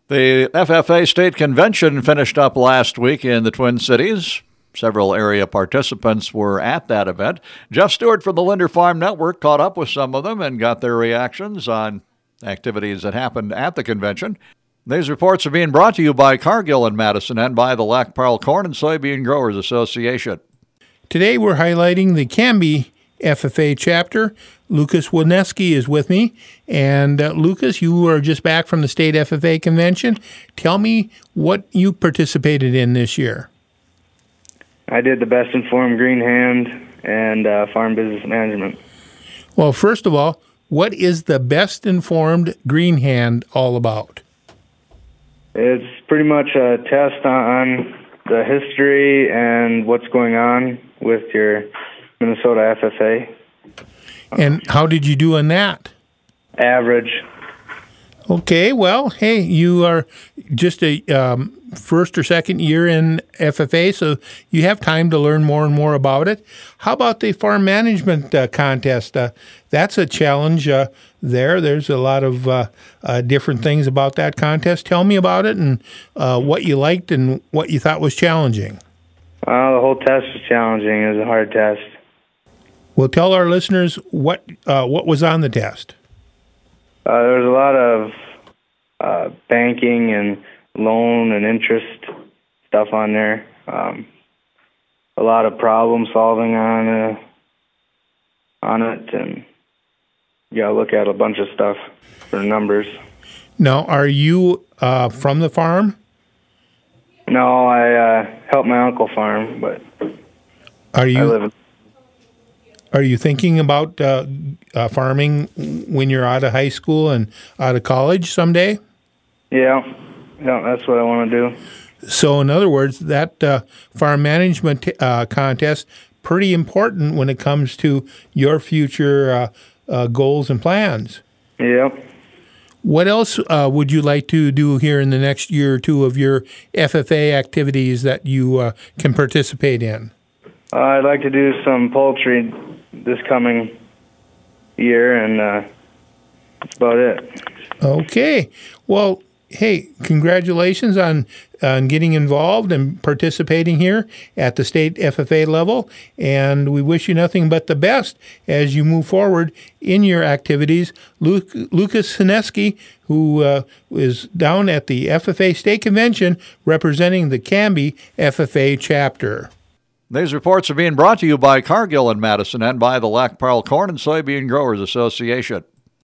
The FFA State Convention finished up last week in the Twin Cities. Several area participants were at that event. Jeff Stewart from the Linder Farm Network caught up with some of them and got their reactions on activities that happened at the convention. These reports are being brought to you by Cargill in Madison and by the Lac Parle Corn and Soybean Growers Association. Today we're highlighting the Canby FFA chapter. Lucas Wineski is with me. And Lucas, you are just back from the State FFA Convention. Tell me what you participated in this year. I did the Best Informed Green Hand and Farm Business Management. Well, first of all, what is the Best Informed Green Hand all about? It's pretty much a test on the history and what's going on with your Minnesota FFA. And how did you do on that? Average. Okay, well, hey, you are just a first or second year in FFA, so you have time to learn more and more about it. How about the farm management contest? That's a challenge there. There's a lot of different things about that contest. Tell me about it and what you liked and what you thought was challenging. The whole test was challenging. It was a hard test. Well, tell our listeners what was on the test. There was a lot of banking and loan and interest stuff on there. A lot of problem solving on it, and you gotta look at a bunch of stuff for numbers. Now, are you from the farm? No, I help my uncle farm, but I live in. Are you thinking about farming when you're out of high school and out of college someday? Yeah, that's what I want to do. So, in other words, that farm management contest pretty important when it comes to your future goals and plans. Yeah. What else would you like to do here in the next year or two of your FFA activities that you can participate in? I'd like to do some poultry this coming year, and that's about it. Okay. Well, hey, congratulations on getting involved and participating here at the state FFA level, and we wish you nothing but the best as you move forward in your activities. Lucas Wineski, who is down at the FFA State Convention representing the Canby FFA chapter. These reports are being brought to you by Cargill in Madison and by the Lac Parle Corn and Soybean Growers Association.